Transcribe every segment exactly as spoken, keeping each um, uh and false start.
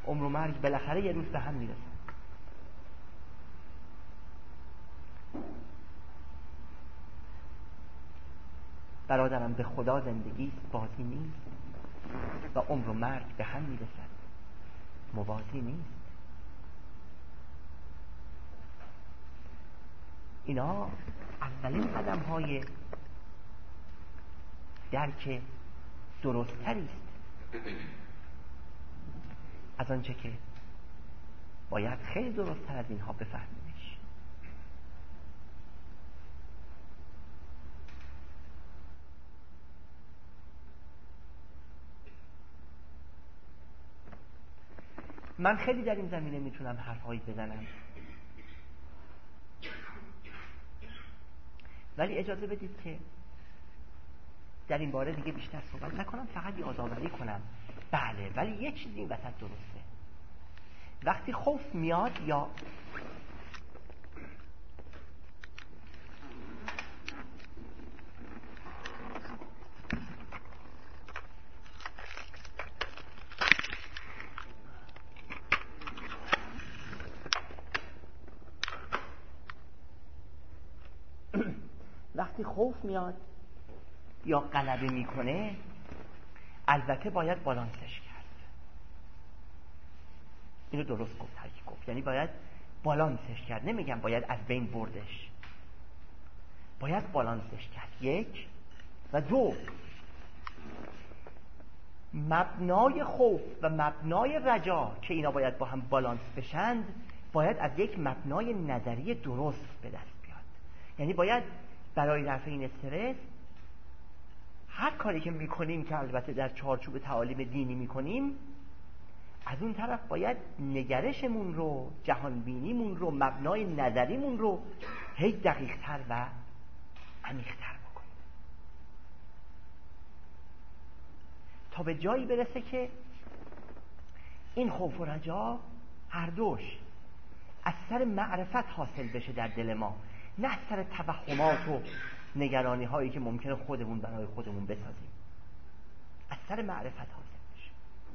عمر و مرگ بالاخره یه روز به هم میرسن. برادرم به خدا زندگی بازی نیست و عمر و مرگ به هم میرسد، موازی نیست. اینا اولین قدم های درک درست‌تری است از آنچه که باید خیلی درست‌تر از اینها بفهمیمش. من خیلی در این زمینه میتونم حرفایی بزنم، ولی اجازه بدید که در این باره دیگه بیشتر صحبت نکنم، فقط یادآوری کنم. بله، ولی یه چیزی این وسط درسته. وقتی خوف میاد یا وقتی خوف میاد یا غلبه میکنه، البته باید بالانسش کرد. اینو درست گفت هر کی گفت، یعنی باید بالانسش کرد. نمیگم باید از بین بردش، باید بالانسش کرد. یک و دو، مبنای خوف و مبنای رجا که اینا باید با هم بالانس بشند، باید از یک مبنای نظری درست به دست بیاد. یعنی باید برای رفع این استرس هر کاری که میکنیم، که البته در چارچوب تعالیم دینی میکنیم، از اون طرف باید نگرشمون رو، جهانبینیمون رو، مبنای نظریمون رو هی دقیق‌تر و عمیق‌تر بکنیم تا به جایی برسه که این خوف و رجا هر دوش از سر معرفت حاصل بشه در دل ما، نه از سر توهمات و نگرانی هایی که ممکنه خودمون برای خودمون بسازیم. از سر معرفت حاصل بشه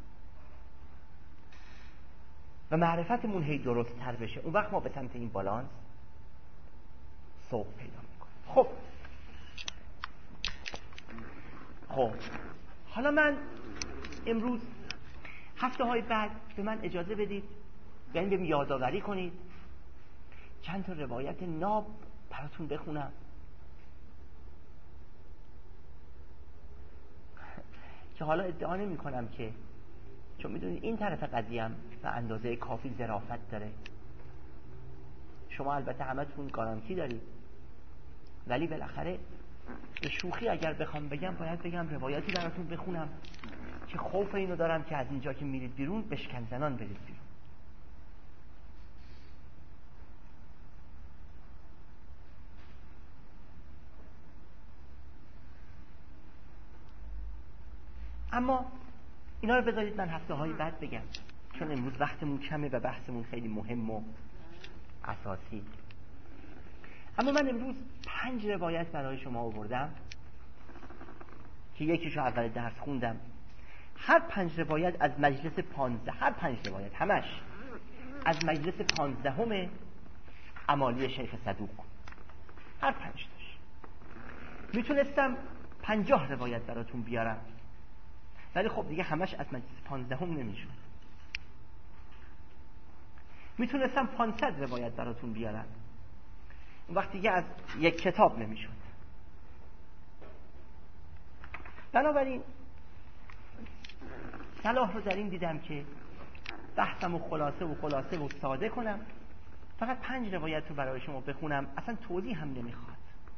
و معرفتمون هی درست تر بشه. اون وقت ما به سمت این بالانس سوق پیدا میکنیم. خب خب حالا من امروز هفته های بعد به من اجازه بدید، یعنی بهم یادآوری کنید چند تا روایت ناب براتون بخونم که حالا ادعا نمی کنم که، چون میدونید این طرف قضیه هم به اندازه کافی ظرافت داره. شما البته همتون گارانتی دارید، ولی بالاخره به شوخی اگر بخوام بگم باید بگم روایتی براتون بخونم که خوف اینو دارم که از اینجا که میرید بیرون بشکن زنان برید بیرون. اما اینا رو بذارید من هفته های بعد بگم، چون امروز وقتمون کمه و بحثمون خیلی مهم و اساسی. اما من امروز پنج روایت برای شما آوردم که یکیشو اول درس خوندم. هر پنج روایت از مجلس پانزده، هر پنج روایت همش از مجلس پانزدهم امالی شیخ صدوق، هر پنج تاش. میتونستم پنجاه روایت براتون بیارم، ولی خب دیگه همش از مجلس پانزدهم نمیشون. میتونستم پانصد روایت براتون بیارم، اون وقت دیگه از یک کتاب نمیشون. بنابراین صلاح رو در این دیدم که بحثم و خلاصه و خلاصه و ساده کنم، فقط پنج روایت رو برای شما بخونم، اصلا توضیح هم نمیخواد.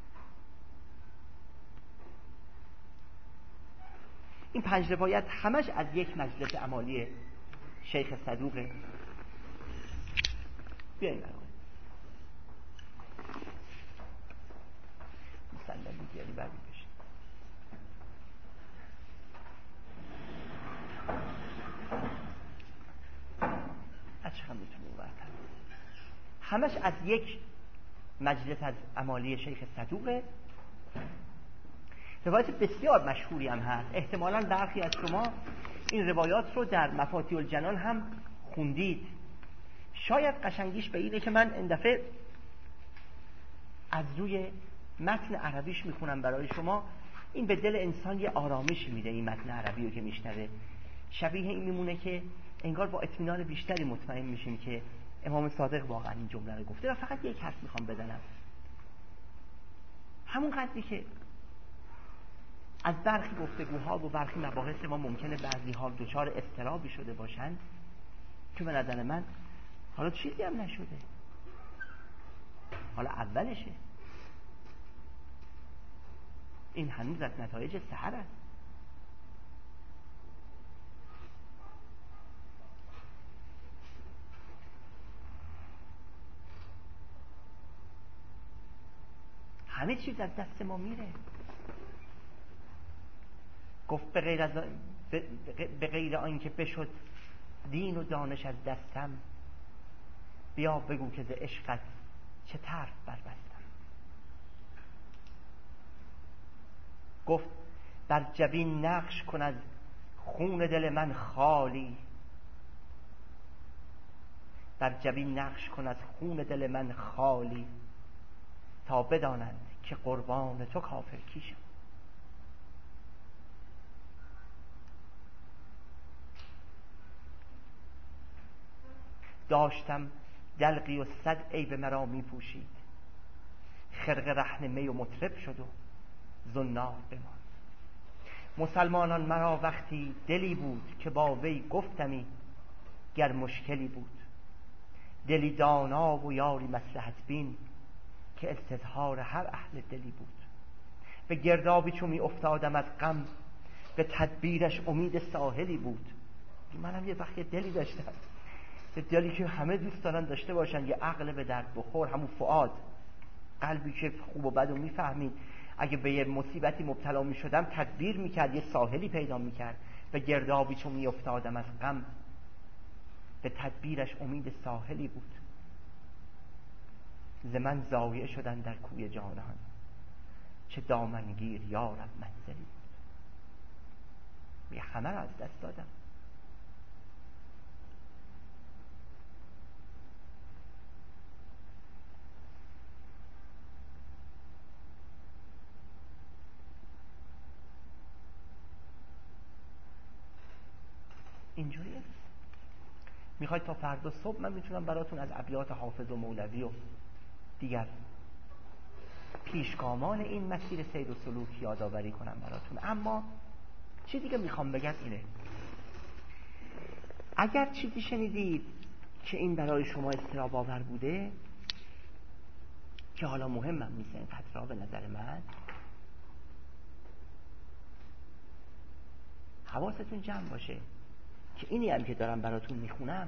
این پنج روایت همش از یک مجلس امالی شیخ صدوقه. بیاییم برای مسلم دیگری بعدی بشید. از چه هم میتونیم برتر همش از یک مجلس از امالی شیخ صدوقه. روایت بسیار مشهوری هم هست. احتمالاً برخی از شما این روایات رو در مفاتیح الجنان هم خوندید شاید قشنگیش به اینه که من این دفعه از روی متن عربیش میخونم برای شما. این به دل انسان یه آرامش میده، این متن عربی رو که میشنوه. شبیه این میمونه که انگار با اطمینان بیشتری مطمئن میشیم که امام صادق واقعا این جمله رو گفته. و فقط یک حرف میخوام بزنم، همون قدری که از برخی گفتگوها و برخی مباحث ما ممکنه بعضی ها دچار اضطرابی شده باشند، که به نظر من حالا چیزی هم نشده، حالا اولشه، این هنوز از نتایج سحر است. همه چیز از دست ما میره. گفت به غیر از به غیر آن که بشد دین و دانش از دستم، بیا بگو که ز عشقت چه طرف بربستم. گفت بر جبین نقش کن از خون دل من خالی، بر جبین نقش کن از خون دل من خالی، تا بدانند که قربان تو کافر کیشم. داشتم دلقی و صد عیب مرا می پوشید، خرقه رهن می و مطرب شد و زنار بماند. مسلمانان مرا وقتی دلی بود که با وی گفتمی گر مشکلی بود، دلی دانا و یاری مصلحت بین که استظهار هر اهل دلی بود. به گردابی چو می افتادم از غم، به تدبیرش امید ساحلی بود. منم یه وقت دلی داشتم، یه دلی که همه دوست دارن داشته باشن، یه عقل به درد بخور، همون فؤاد، قلبی که خوب و بد رو میفهمید. اگه به یه مصیبتی مبتلا می شدم تدبیر میکرد، یه ساحلی پیدا میکرد. به گردابی چون می افتادم از غم، به تدبیرش امید ساحلی بود. ز من ضایع شدن در کوی جانان، چه دامنگیر یارب منزلی. یه همه رو از دست دادم. اینجوریه. میخواید تا فردا صبح من میتونم براتون از ابیات حافظ و مولوی و دیگر پیشگامان این مسیر سیر و سلوک یادآوری کنم براتون. اما چیزی که میخوام بگم اینه، اگر چیزی شنیدید که این برای شما اضطراب آور بوده، که حالا مهمم نیست اینقدر به نظر من، حواستون جمع باشه که اینی هم که دارم براتون میخونم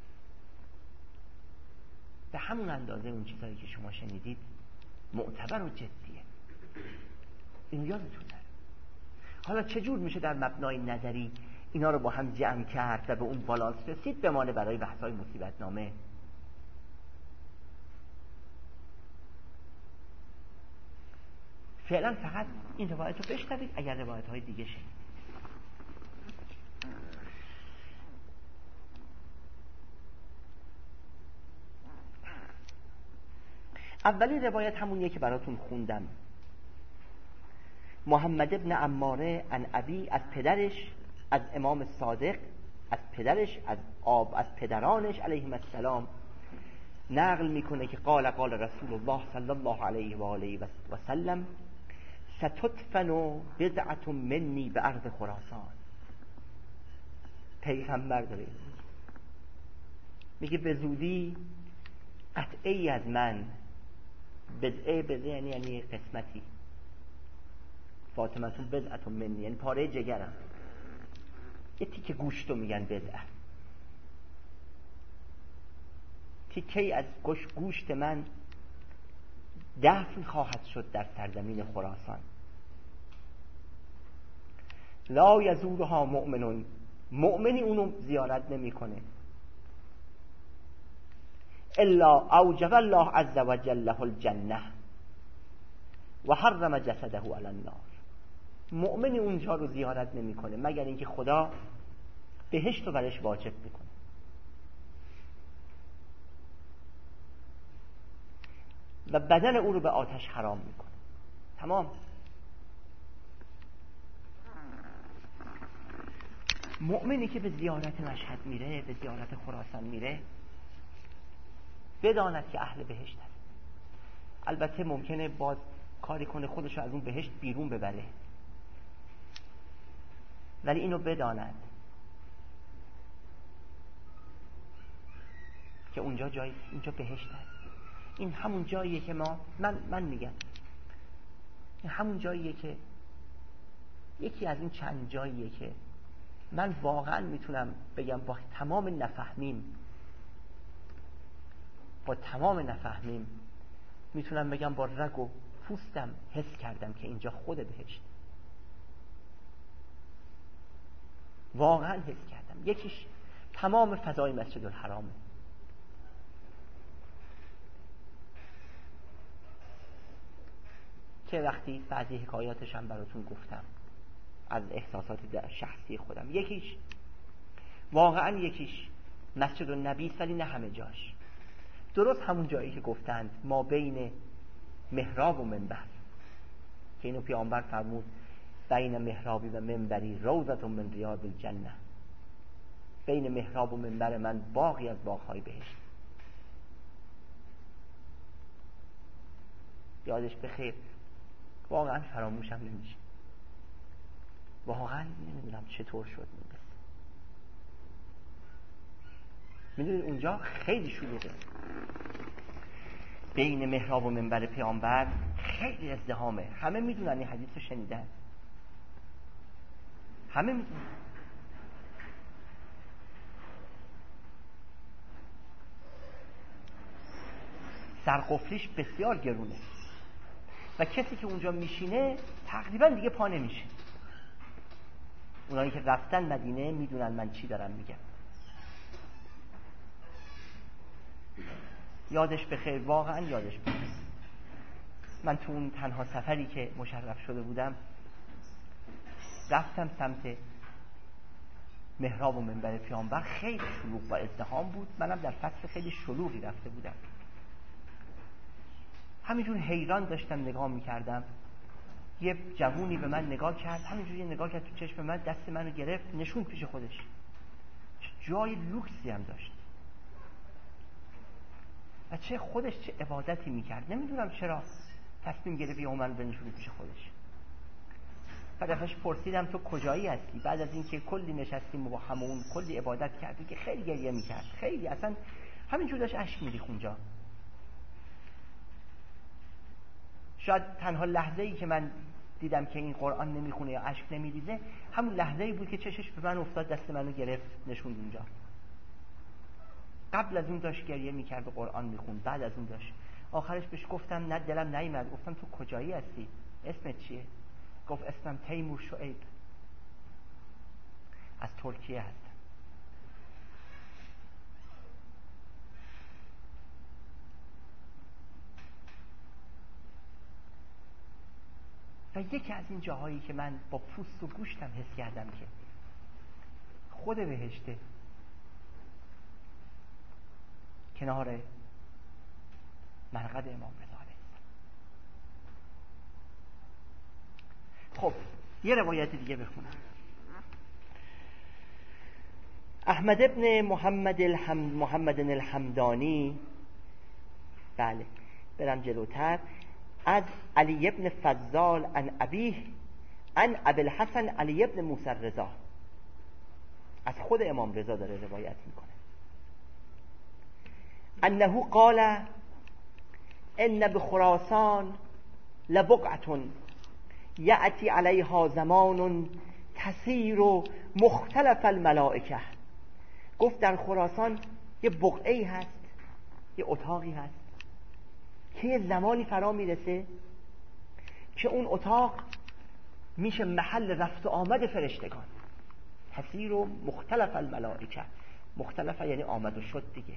به همون اندازه اون چیزایی که شما شنیدید معتبر و جدیه. اینو یادتون نره. حالا چجور میشه در مبنای نظری اینا رو با هم جمع کرد و به اون بالانس رسید بمانه برای بحث‌های مصیبت نامه. فعلا فقط این روایت رو بشنوید، اگر روایت های دیگه شنید. اولی روایت همونیه که براتون خوندم. محمد ابن عماره عن ابی، از پدرش، از امام صادق، از پدرش، از آب از پدرانش علیهم السلام نقل میکنه که قال قال رسول الله صلی الله علیه و آله و سلم ستدفن بضعة منی به ارض خراسان. پیغمبر داره میگه به زودی قطعه ای از من، بضعه بضعه یعنی یعنی قسمتی، فاطمه تون بضعة منی یعنی پاره جگرم، یه تیکه گوشتو میگن بضعه، تیکه از گوش گوشت من دفن خواهد شد در سرزمین خراسان. لا یزورها مؤمنون، مؤمنی اونو زیارت نمیکنه. الا اوجب الله عز وجل له الجنه و حرم جسده علی النار. مؤمنی اونجا رو زیارت نمیکنه مگر اینکه خدا بهشت رو برش واجب میکنه. و بدن او رو به آتش حرام میکنه. تمام. مؤمنی که به زیارت مشهد میره، به زیارت خراسان میره، بداند که اهل بهشت است. البته ممکنه باز کاری کنه خودش رو از اون بهشت بیرون ببره، ولی اینو بداند که اونجا جای اینجا بهشت است. این همون جاییه که ما من من میگم این همون جاییه که یکی از این چند جاییه که من واقعا میتونم بگم با تمام نفهمیم با تمام نفهمیم میتونم بگم با رگ و پوستم حس کردم که اینجا خود بهشت. واقعا حس کردم. یکیش تمام فضای مسجد الحرامه. که وقتی بعضی حکایاتشم براتون گفتم از احساسات شخصی خودم. یکیش واقعا یکیش مسجد النبی، ولی نه همه جاش. درست همون جایی که گفتند ما بین محراب و منبر، که اینو پیامبر فرمود بین محرابی و منبری روضة من ریاض الجنه، بین محراب و منبر من باغی از باغ‌های بهشت. یادش بخیر. واقعا فراموشم نمیشه. واقعا نمیدونم چطور شد این قصه. میدونید اونجا خیلی شلوغه. بین محراب و منبر پیامبر خیلی ازدحامه. همه میدونن این حدیث رو شنیدن. همه میدونن. سرقفلیش بسیار گرونه و کسی که اونجا میشینه تقریبا دیگه پا نمیشه. اونایی که رفتن مدینه میدونن من چی دارم میگم. یادش بخیر. واقعا یادش بخیر. من تو اون تنها سفری که مشرف شده بودم رفتم سمت محراب و منبر پیامبر. خیلی شلوغ و ازدحام بود. منم در فصل خیلی شلوغی رفته بودم. همینجور حیران داشتم نگاه میکردم. یه جوونی به من نگاه کرد، همینجوری نگاه کرد تو چشم من، دست منو گرفت نشون پیش خودش. جای لوکسی هم داشت و چه خودش چه عبادتی میکرد. نمیدونم چرا تصمیم گرفت یه من بنشونه پیش خودش. بعد ازش پرسیدم تو کجایی هستی؟ بعد از اینکه کلی نشستیم و با همون کلی عبادت کردیم که خیلی گریه میکرد. خیلی اصلا همینجور داشت اشک میریخت اونجا. شاید تنها لحظه‌ای که من دیدم که این قرآن نمیخونه یا اشک نمیریزه همون لحظه‌ای بود که چشش به من افتاد، دست منو گرفت نشوند اونجا. قبل از اون داشت گریه میکرد و قرآن میخوند. بعد از اون داشت. آخرش بهش گفتم نه دلم نیامد. گفتم تو کجایی هستی؟ اسمت چیه؟ گفت اسمم تیمور شعیب، از ترکیه هستم. و یکی از این جاهایی که من با پوست و گوشتم حس کردم که خود بهشته، کنار مرقد امام رضا علیه السلام. خب یه روایت دیگه بخونم. احمد ابن محمد الحم... محمد الحمدانی، بله برم جلوتر، از علی ابن فضال عن ابیه عن ابی الحسن علی ابن موسی رضا، از خود امام رضا داره روایت میکنه. انه قال ان بخراسان لبقعة یأتی علیها زمان تسیر مختلف الملائکه. گفت در خراسان یه بقعه‌ای هست، یه اتاقی هست که یه زمانی فرا میرسه که اون اتاق میشه محل رفت و آمد فرشتگان. تسیر و مختلف الملائکه، مختلف یعنی آمد و شد دیگه.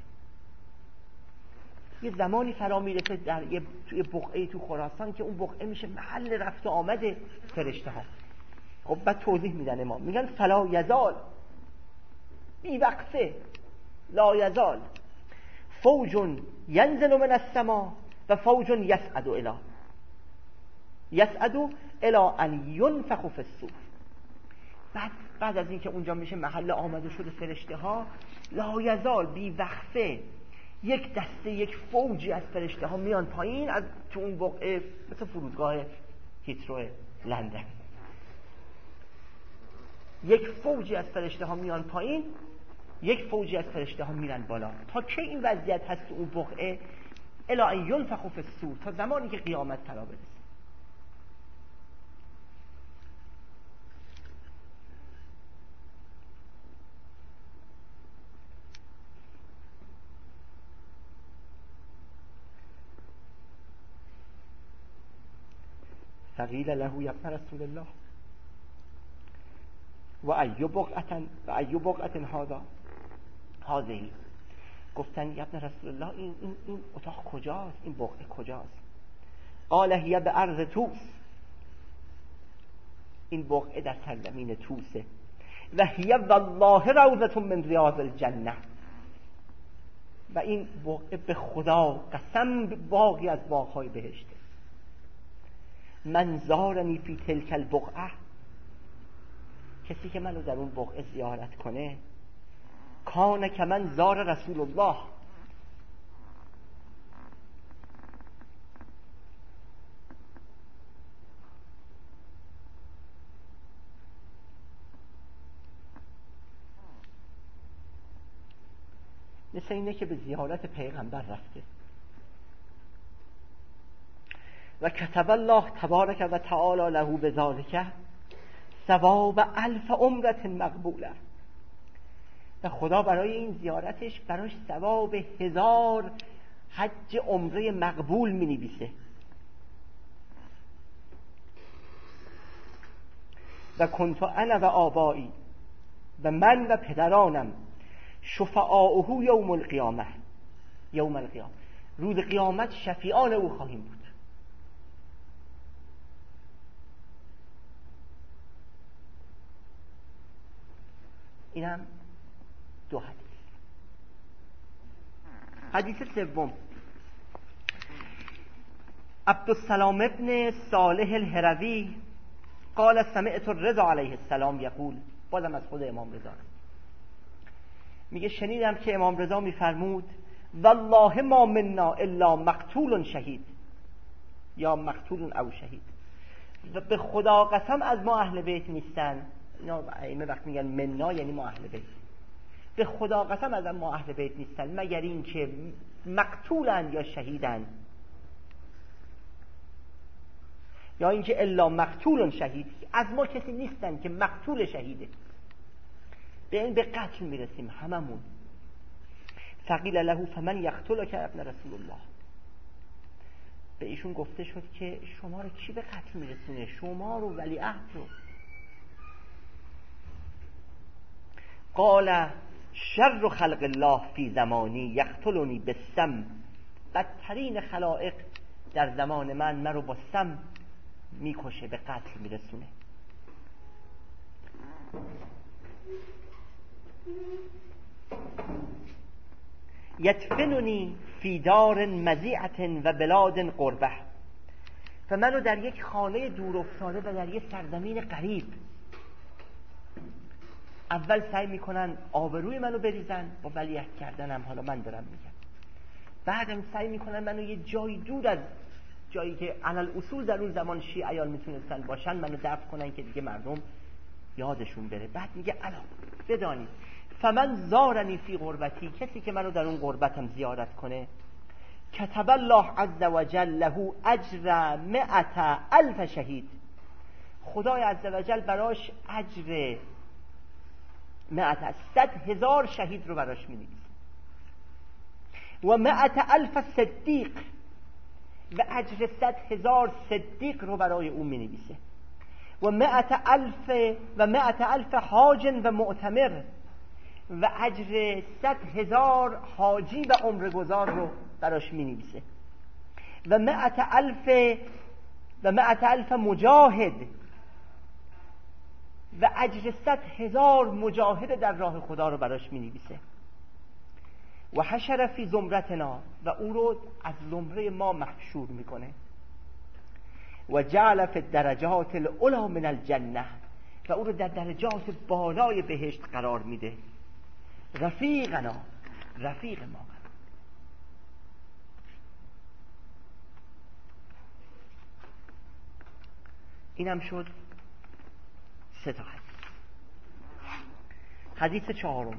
یه زمانی فرا میرسه در یه توی بقعه تو خراسان که اون بقعه میشه محل رفت و آمد فرشته ها. خب بعد توضیح میدن ما، میگن فلا یزال، بی وقفه، لا یزال فوج ینزل من السما و فوج یسعد الی یسعد الی ان ینفخ فی الصور. بعد بعد از اینکه اونجا میشه محل آمده شده فرشته ها، لا یزال بی وقفه یک دسته، یک فوجی از فرشته ها میان پایین از تو اون بقعه، مثل فرودگاه هیترو لندن. یک فوجی از فرشته ها میان پایین، یک فوجی از فرشته ها میرن بالا. تا که این وضعیت هست تو اون بقعه؟ الی ان ینفخ فی الصور، تا زمانی که قیامت فرا برسه. فقیل له یا ابن رسول الله و ای بقعة و ای بقعة هذا هذه. گفتن یا ابن رسول الله این این این اتاق کجاست؟ این بقعه کجاست؟ قال هی بارض توس، این بقعه در سرزمین توسه. و هی والله روضة من ریاض الجنه، و این بقعه به خدا قسم باغی از باغهای بهشته. من زارنی فی تلک البقعه، کسی که منو در اون بقعه زیارت کنه، کان که من زار رسول الله، مثل اینه که به زیارت پیغمبر رفته. و کتب الله تبارک و تعالی له بذالک ثواب الف عمرة مقبوله، و خدا برای این زیارتش براش ثواب هزار حج عمره مقبول می نویسه. و کنت انا و آبایی، و من و پدرانم شفعاؤه یوم القیامه، یوم القیامه، روز قیامت شفیعان او خواهیم بود. اینم دو حدیث. حدیث سوم، عبدالسلام ابن صالح الهروی قال سمعت الرضا علیه السلام یقول، بازم از خود امام رضا میگه شنیدم که امام رضا میفرمود والله ما منا الا مقتول شهید، یا مقتول او شهید. و به خدا قسم از ما اهل بیت نیستن، اینا ائمه وقت میگن منا یعنی ما اهل بیت، به خدا قسم از ما اهل بیت نیستن مگر این که مقتولن یا شهیدن، یا اینکه الا مقتول شهید، از ما کسی نیستن که مقتول شهیده، به این به قتل میرسیم هممون. فقیل له فمن یقتلک ابن رسول الله، به ایشون گفته شد که شما رو کی به قتل میرسونه؟ شما رو ولیعهد رو. قال شر خلق الله فی زمانی یقتلنی بالسم، بدترین خلائق در زمان من مرو با سم میکشه، به قتل میرسونه. یدفننی فی دار مزیعة و بلاد قربه، و منو در یک خانه دور افتاده و در یک سرزمین غریب. اول سعی میکنن آبروی منو بریزن با ولیعهد کردنم، حالا من دارم میگم. بعدم سعی میکنن منو یه جای دور از جایی که علل اصول در اون زمان شیعیان میتونستن باشن منو دفن کنن که دیگه مردم یادشون بره. بعد میگه الا بدانید فمن زارنی فی غربتی، کسی که منو در اون غربتم زیارت کنه، کتب الله عز وجل له اجر مئة الف شهید، خدای عز وجل براش اجر مئة صد هزار شهید رو براش می‌نویسه. و مئة الف صدیق، و اجر صد هزار صدیق رو برای اون می‌نویسه. و مئة الف و مئة الف حاج و معتمر، و اجر صد هزار حاجی و عمرگزار رو براش می‌نویسه. و مئة الف و مئة الف مجاهد، و اجر صد هزار مجاهد در راه خدا رو براش می‌نویسه. و حشر فی زمرتنا و او رو از زمره ما محشور میکنه و جعل فی الدرجات العلی من الجنه و او رو در درجات بالای بهشت قرار میده. رفیقنا، رفیق ما. اینم شد سه تا حدیث. حدیث چهارم،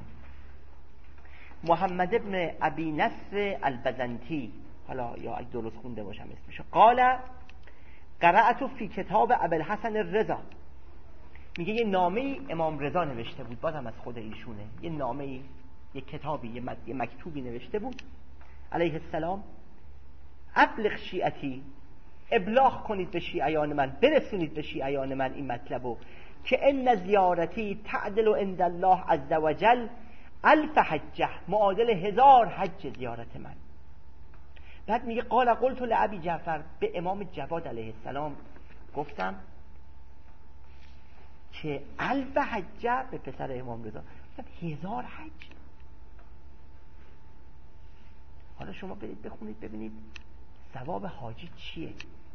محمد ابن ابی نصر البزنتی، حالا یا اگه درست خونده باشم اسمشو، قال قرأت فی کتاب ابوالحسن الرضا، میگه یه نامه امام رضا نوشته بود، بازم از خود ایشونه، یه نامه، یه کتابی، یه مکتوبی نوشته بود علیه السلام. ابلغ شیعتی، ابلاغ کنید به شیعیان من، برسونید به شیعیان من این مطلبو که ان زیارتی تعدل عند الله عز وجل الف حجه، معادل هزار حج زیارت من. بعد میگه قال قلت لابی جعفر، به امام جواد علیه السلام گفتم که الف حجه، به پسر امام رضا گفتم هزار حج. حالا شما برید بخونید ببینید ثواب حاجی چیه.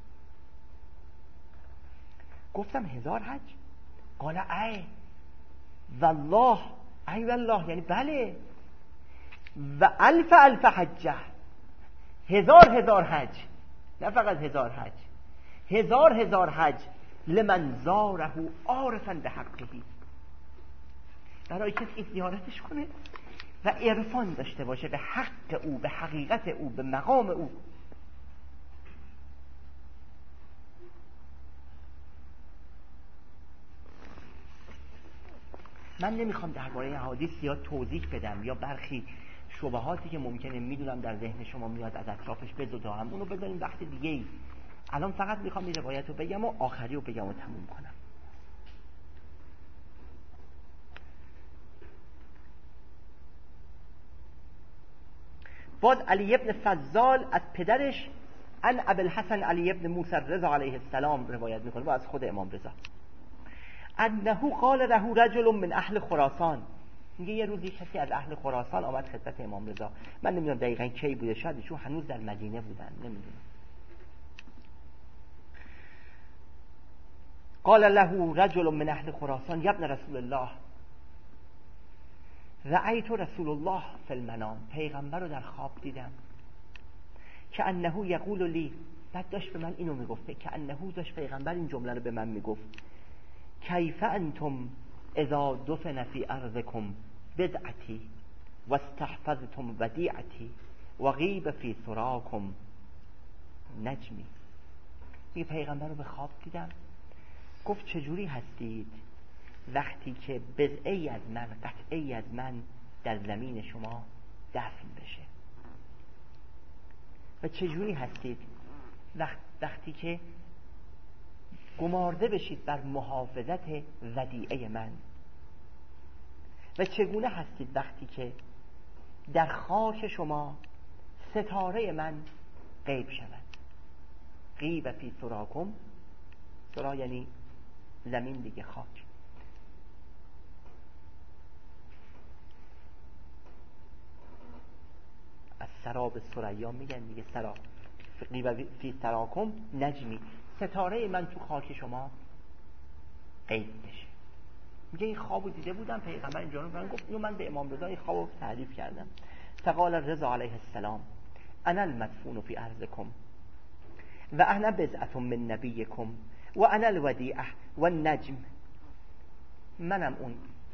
گفتم هزار حج. قال ای والله، ای والله یعنی بله، و الف الف حجه، هزار هزار حج، نه فقط هزار حج، هزار هزار حج لمن زاره عارفا به حقه، برای کسی که زیارتش کنه و عرفان داشته باشه به حق او، به حقیقت او، به مقام او. من نمیخوام درباره حدیث زیاد توضیح بدم یا برخی شبهاتی که ممکنه میدونم در ذهن شما میاد از اطرافش بزدم، اونو بذاریم وقت دیگه ای. الان فقط میخوام این روایت رو بگم و آخری رو بگم و تموم کنم. باز علی ابن فضال از پدرش ان ابوالحسن علی ابن موسی رضا علیه السلام روایت میکنه و از خود امام رضا انه قال له رجل من اهل خراسان، میگه یه روزی کسی از اهل خراسان آمد خدمت امام رضا. من نمیدونم دقیقاً کی بوده، شاید ایشون هنوز در مدینه بودن، نمیدونم. قال له رجل من اهل خراسان یا ابن رسول الله رأیت رسول الله فی المنام، پیغمبر رو در خواب دیدم، که انه یقول لی، بعد داشت به من اینو میگفته، که انه داشت پیغمبر این جمله رو به من میگفت، کیف انتم اذا دفن فی ارضکم بدعتی و استحفظتم ودیعتی و غیب فی ثراکم نجمی. یه پیغمبر رو به خواب دیدم، گفت چجوری هستید وقتی که بضعی از من، قطعی از من در زمین شما دفن بشه، و چجوری هستید وقت وقتی که گمارده بشید بر محافظت ودیعه من، و چگونه هستید وقتی که در خاک شما ستاره من غیب شود. غیب فی ثراکم، ثرا یعنی زمین دیگه، خاک. از سراب ثریا میگن دیگه، سرا. غیب فی ثراکم نجمی، ستاره من تو خاک شما غیب بشه. میگه این خوابو دیده بودم، پیغمبر اینجا رو من گفت، اینو من به امام رضا این خوابو تعریف کردم. فقال رضا علیه السلام انا المدفون فی ارضکم و انا بضعة من نبیکم و انا الودیعه و النجم، منم اون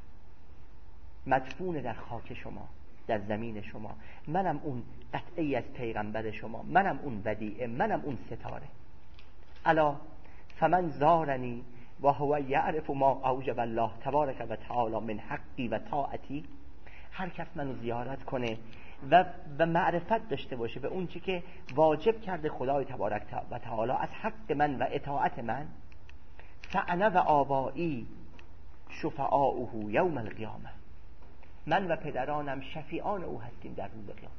مدفون در خاک شما، در زمین شما، منم اون قطعی از پیغمبر شما، منم اون ودیعه، منم اون ستاره. الا فمن زارنی و هو یعرف ما اوجب الله تبارک و تعالی من حقی و طاعتی، هر کس منو زیارت کنه و و معرفت داشته باشه به اون چی که واجب کرده خدای تبارک و تعالی از حق من و اطاعت من، فانا و آبایی شفعاؤه یوم القیامه، من و پدرانم شفیعان او هستیم در روز قیامت.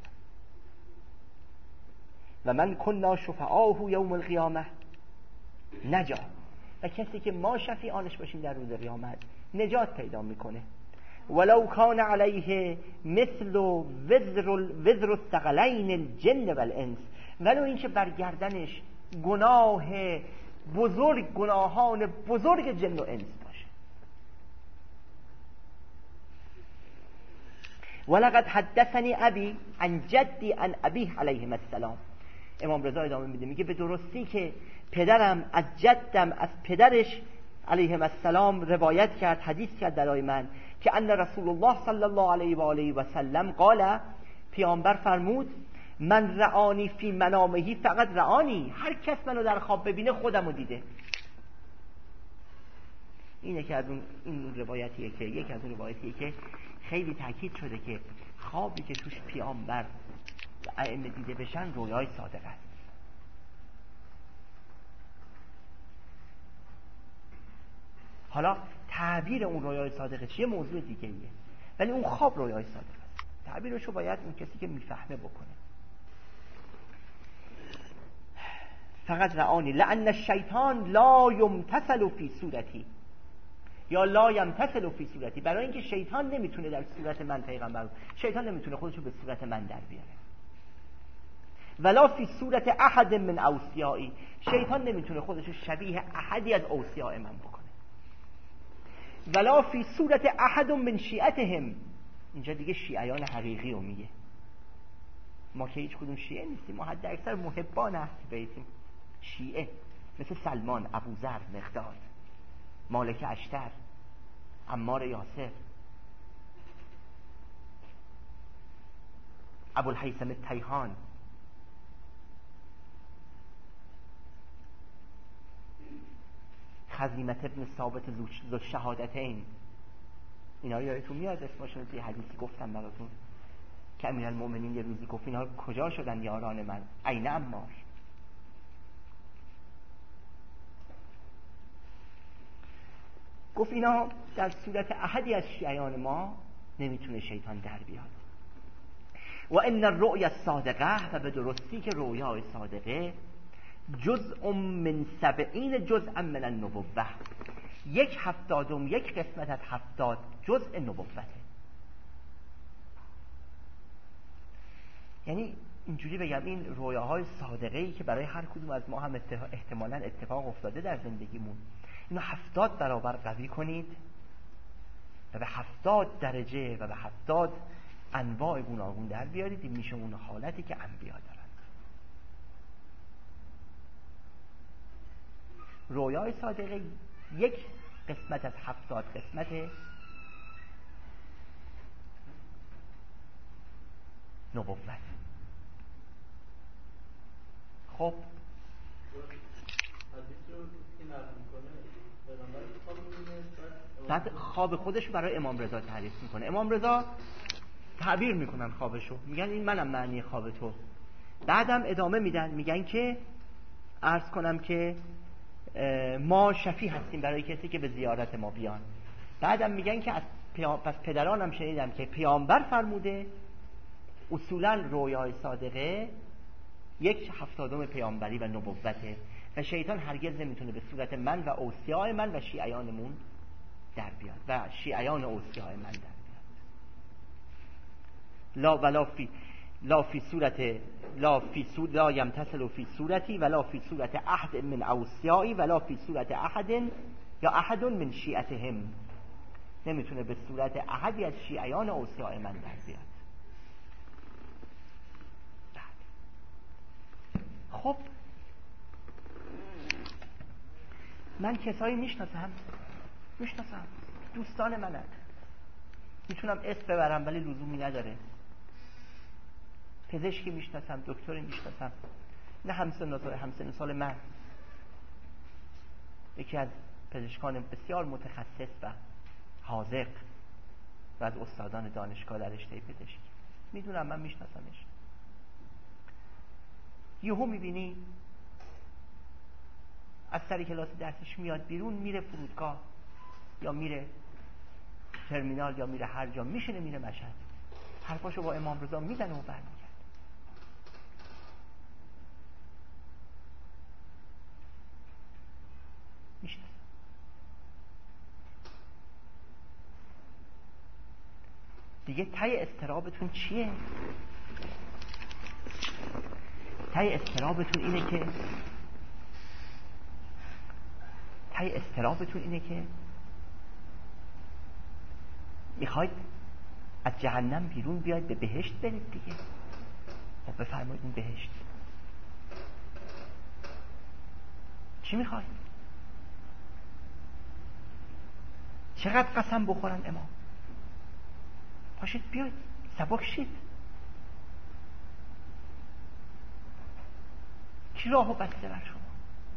و من کنا شفعاؤه یوم القیامه نجا، و کسی که ما شفیعانش باشیم در روز قیامت نجات پیدا میکنه. ولو کان علیه مثل وزر وزر الثقلین الجن والانس، ولو اینکه بر گردنش گناه بزرگ، گناهان بزرگ جن و انس باشه. ولقد حدثنی ابی عن جدی عن ابیه علیه السلام. امام رضا ادامه میده، میگه به درستی که پدرم از جدم از پدرش علیه السلام روایت کرد، حدیث کرد برای من که ان رسول الله صلی الله علیه و آله و سلم قال، پیامبر فرمود من رعانی فی منامهی فقط رعانی، هر کس منو در خواب ببینه خودمو دیده. اینه که از اون این روایتیه که یک از اون روایتیه که خیلی تاکید شده که خوابی که توش پیامبر و ائمه دیده بشن رویای صادق است. حالا تعبیر اون رویای صادقه چیه موضوع دیگه ایه، ولی اون خواب رویای صادق است. تعبیرشو باید اون کسی که میفهمه بکنه. فقط رعانی لأن الشیطان لا یمتثل فی صورتی، یا لا یمتثل فی صورتی، برای اینکه شیطان نمیتونه در صورت من پیغمبر، شیطان نمیتونه خودشو به صورت من در بیاره. ولا فی صورت احد من اوصیایی، شیطان نمیتونه خودشو شبیه احدی از اوصیاء من بکنه. ولا فی صورت احد من شیعتهم، اینجا دیگه شیعیان حقیقی رو میگه، ما که هیچ کدوم شیعه نیستیم، ما حد اکثر محبان اهل بیتیم. شیعه مثل سلمان، ابوذر، مقداد، مالک اشتر، عمار یاسر، ابوالهیثم التیهان، خزیمة ابن ثابت ذو الشهادتین، اینا رو یادتون میاد اسمشون توی حدیثی گفتم براتون که امیرالمومنین یه روزی گفت اینا کجا شدن یاران من، عین عمار. گفت اینا در صورت احدی از شیعیان ما نمیتونه شیطان در بیاد. و ان الرؤیا الصادقه، و به درستی که رویای صادقه جزء من سبعین جزءا من النبوه، یک هفتادم، یک قسمت از هفتاد جزء نبوته. یعنی اینجوری بگم این رویاهای صادقه‌ای که برای هر کدوم از ما هم احتمالاً اتفاق افتاده در زندگیمون، اینو هفتاد برابر قوی کنید و به هفتاد درجه و به هفتاد انواع گوناگون در بیارید، این میشه اون حالتی که انبیا دارن. رویای صادقه یک قسمت از هفتاد قسمت نبوت. خب بعد خواب خودش برای امام رضا تعریف میکنه. امام رضا تعبیر میکنن خوابشو، میگن این منم معنی خواب تو. بعدم ادامه میدن میگن که عرض کنم که ما شفیع هستیم برای کسی که به زیارت ما بیان. بعدم میگن که از پیام... پس پدرانم شنیدم که پیامبر فرموده اصولا رویای صادقه یک هفتادم پیامبری و نبوته و شیطان هرگز نمیتونه به صورت من و اوصیاء من و شیعیانمون در بیاد و شیعیان اوصیاء من در بیاد. لا ولا فی لا فی صورت لا فی صورت لا یمتثل فی صورتی ولا فی صورت احد من اوصیائی ولا فی صورت احد یا احد من شیعتهم، نمیتونه به صورت احدی از شیعیان اوصیاء من در بیاد. خب من کسایی میشناسم میشناسم دوستان منن، میتونم اسم ببرم ولی لزومی نداره. پزشکی میشناسم، دکتری میشناسم، نه همسن سال همسن سال من، یکی از پزشکان بسیار متخصص و حاذق و از استادان دانشگاه در رشته پزشکی، میدونم من میشناسمش. یهو میبینی از سر کلاس درسش میاد بیرون، میره فرودگاه یا میره ترمینال یا میره هر جا، میشینه میره مشهد، حرفاشو با امام رضا میزنه و برمیگرده. میشناسه. دیگه ته استرابتون چیه؟ ته استرابتون اینه که ته استرابتون اینه که میخواید از جهنم بیرون بیاید به بهشت برید دیگه. خب بفرمایید این بهشت چی میخواید؟ چقدر قسم بخورن امام؟ پاشید بیاید سبک شید. کی راهو بسته بر شما؟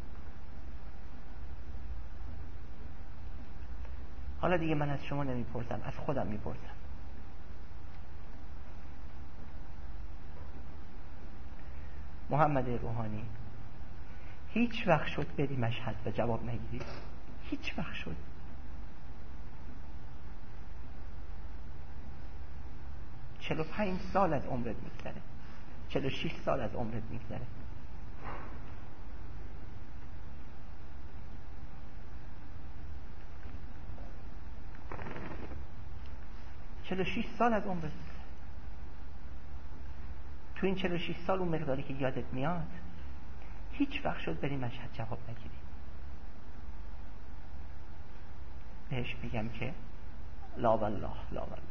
حالا دیگه من از شما نمیپرسم، از خودم میپرسم. محمد روحانی هیچ وقت شد بری مشهد و جواب نگیری؟ هیچ وقت شد؟ چهل و پنج سال از عمرت میگذره، چهل و شش سال از عمرت میگذره. چهل و شش سال از عمرت میگذره. تو این چهل و شش سال اون مقداری که یادت میاد هیچ وقت شد بری مشهد جواب نگیری؟ بهش میگم که لا والله لا والله،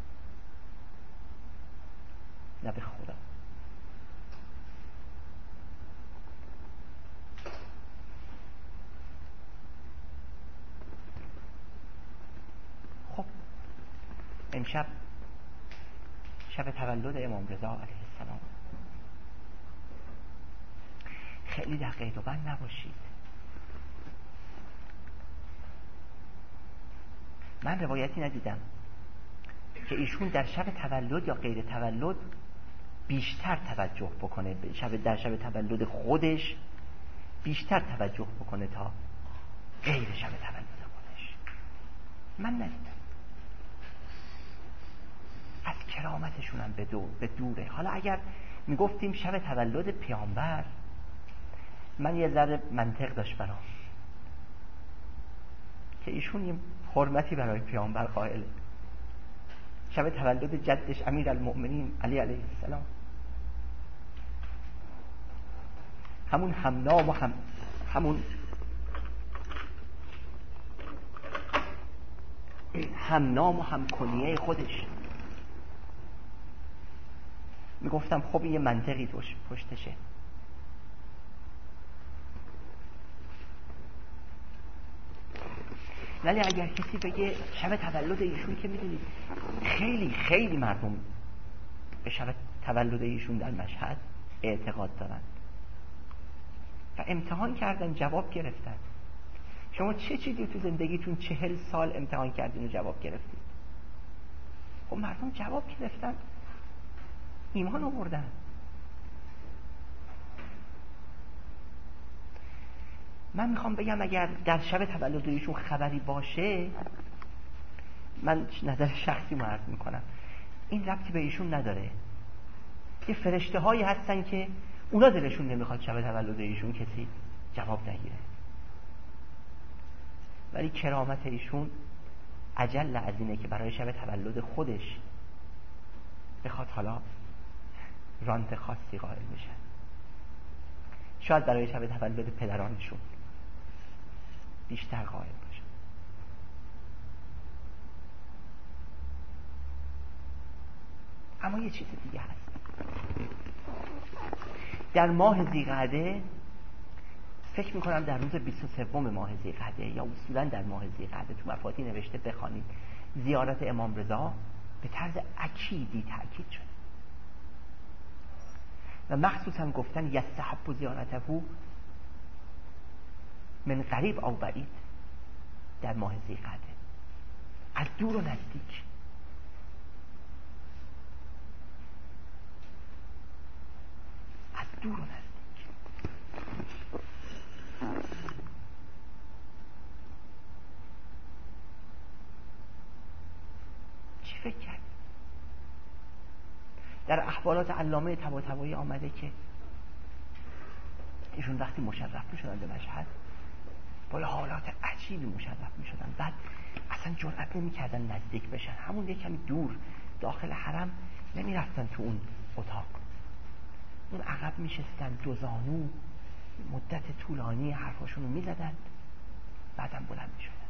نه به خدا. خب امشب شب تولد امام رضا علیه السلام، خیلی در قید و بند نباشید. من روایتی ندیدم که ایشون در شب تولد یا غیر تولد بیشتر توجه بکنه به شب، در شب تولد خودش بیشتر توجه بکنه تا غیر شب تولد خودش. من ندیدم. از کرامتشون هم به دور به دوره. حالا اگر میگفتیم شب تولد پیامبر، من یه ذره منطق داشت برام که ایشون یه حرمتی برای پیامبر قائله. شب تولد جدش امیرالمؤمنین علی علیه السلام، همون همنام و هم همون همنام و همکنیه خودش. میگفتم خب این یه منطقی توش پشتشه. ولی اگر کسی بگه شب تولد ایشون، که میدونید خیلی خیلی مردم به شب تولد ایشون در مشهد اعتقاد دارن و امتحان کردن جواب گرفتن. شما چه چیزی تو زندگیتون چهل سال امتحان کردین و جواب گرفتید؟ خب مردم جواب گرفتن، ایمان آوردن. من میخوام بگم اگر در شب تولد ایشون خبری باشه، من نظر شخصی رو عرض میکنم، این ربطی به ایشون نداره. یه فرشته هایی هستن که اونا دلشون نمیخواد شب تولد ایشون کسی جواب نگیره، ولی کرامت ایشون اجل از اینه که برای شب تولد خودش بخواد حالا رانت خاصی قائل میشه. شاید برای شب تولد پدرانشون بیشتر قائل باشه. اما یه چیز دیگه هست. در ماه ذی‌قعده، فکر میکنم در روز بیست و سوم ماه ذی‌قعده یا اصولا در ماه ذی‌قعده، تو مفاتیح نوشته بخوانید، زیارت امام رضا به طرز اکیدی تأکید شد و مخصوصا گفتن یستحب زیارته من قریب او بعید در ماه ذی‌قعده، از دور و نزدیک. از دور و نزدیک. چی فکر کرد؟ در احوالات علامه طباطبایی آمده که ایشون وقتی مشرف می شدن به مشهد با حالات عجیبی مشرف می شدن، بعد اصلا جرأت نمی کردن نزدیک بشن، همون یه کمی دور داخل حرم نمیرفتن تو اون اتاق، اون عقب میشستن دو زانو مدت طولانی حرفاشون رو میزدن، بعدم بلند میشدن.